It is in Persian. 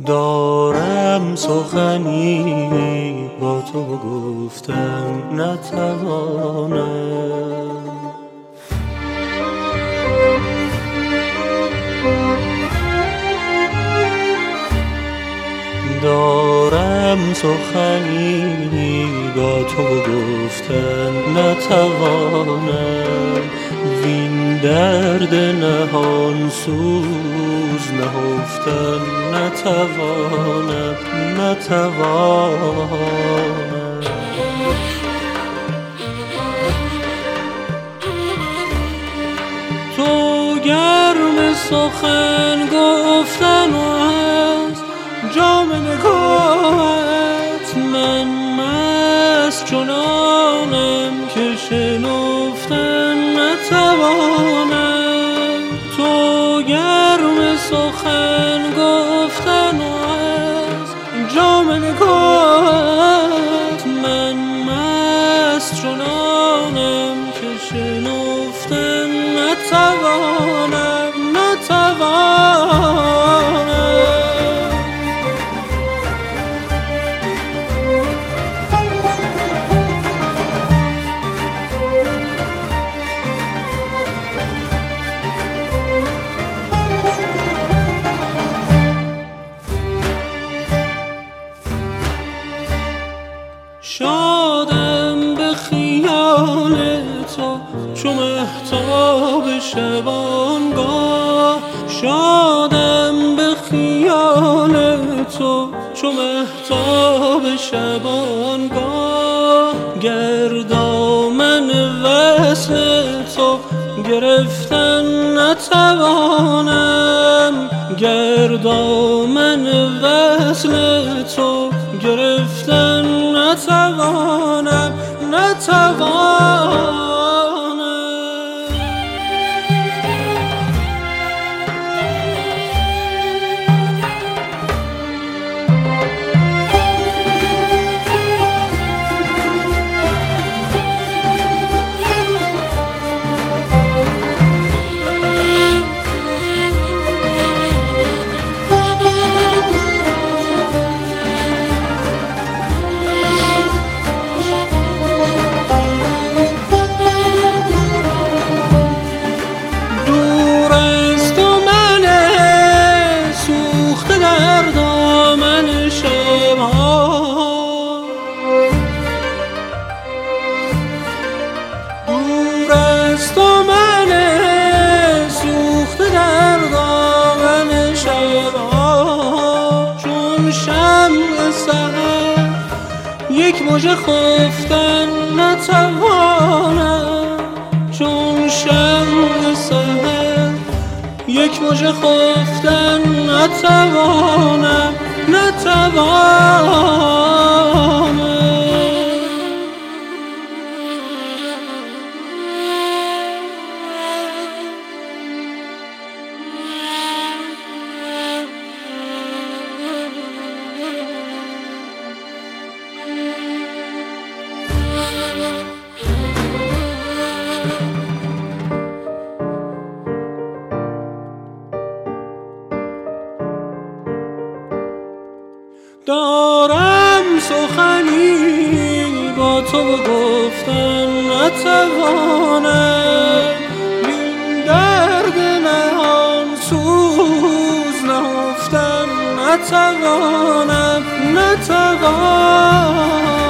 دارم سخنی با تو گفتن نتوانم. دارم سخنی با تو گفتن نتوانم، وین درد نهان سوز نهفتن نتوانم. تو گرم سخن گفتن و از جام نگاهت، من مست چنانم که شنفتن نتوانم. تو گرم سخن گفتن و از جام نگاهت، من مست چنانم که شنفتن نتوانم. شادم به خیال تو چو مهتاب شبانگاه، شادم به خیال تو چو مهتاب شبانگاه. گردامن وصل تو گرفتن نتوانم، گردامن وصل تو گرفتن نتوانم. یک مژه خفتن نتوانم، چون شمع سحر یک مژه خفتن نتوانم. دارم سخنی با تو گفتن نتوانم، این درد نهان سوز نهفتن نتوانم.